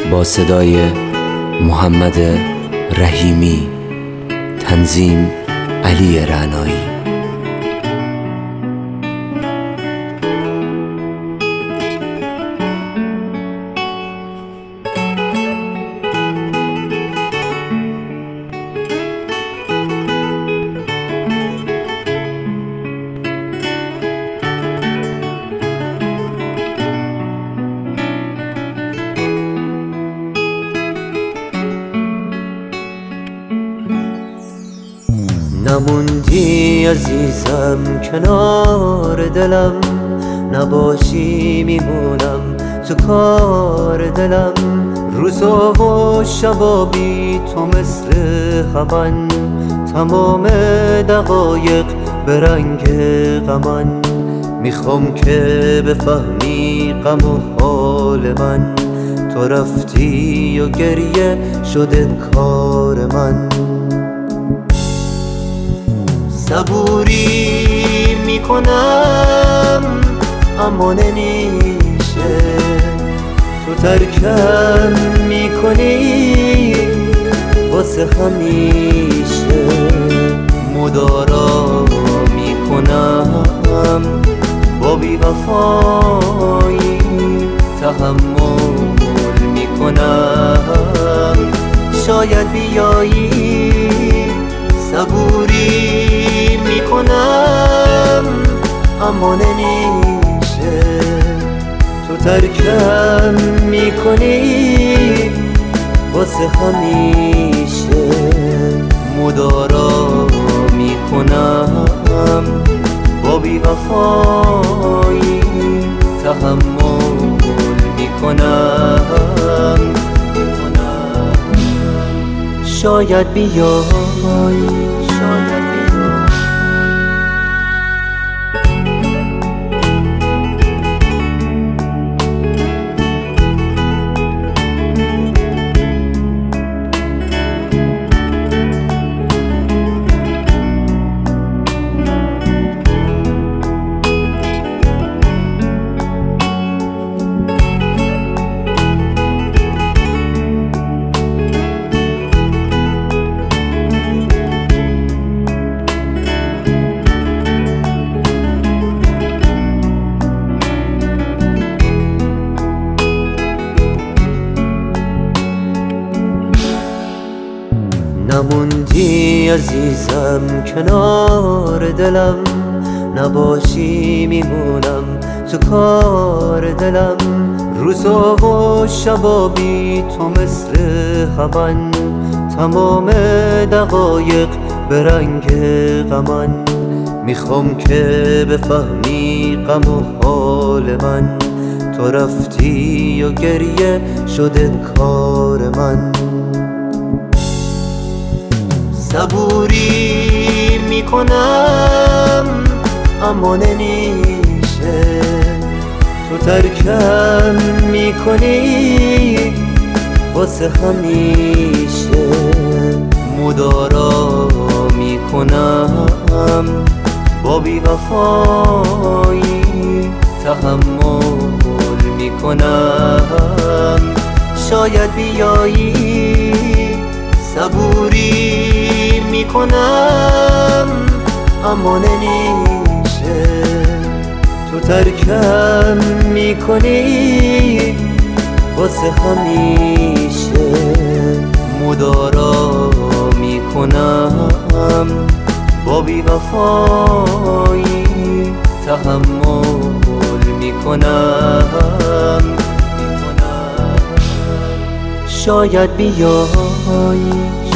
با صدای محمد رحیمی، تنظیم علی رعنایی. نموندی عزیزم کنار دلم، نباشی میمونم تو کار دلم. روزا و شبا بی تو مثل همن، تمام دقایق به رنگ غمن. میخوام که بفهمی غم و حال من، تو رفتی و گریه شده کار من. صبوری میکنم اما نمیشه، تو ترکم میکنی واسه همیشه. مدارا میکنم با بی‌وفایی، تحمل میکنم شاید بیایی. صبوری میکنم اما نمیشه، تو ترکم میکنی واسه همیشه. مدارا میکنم با بی‌وفایی، تحمل میکنم شاید بیایی. نموندی عزیزم کنار دلم، نباشی میمونم تو کار دلم. روزا و شبا بی تو مثل همن، تمام دقایق به رنگ غمن. میخوام که بفهمی غم و حال من، تو رفتی و گریه شده کار من. صبوری میکنم اما نمیشه، تو ترکم میکنی واسه همیشه. مدارا میکنم با بی‌وفایی، تحمل میکنم شاید بیایی. صبوری میکنم اما نمیشه، تو ترکم میکنی واسه همیشه. مدارا میکنم با بی‌وفایی، تحمل میکنم شاید بیایی.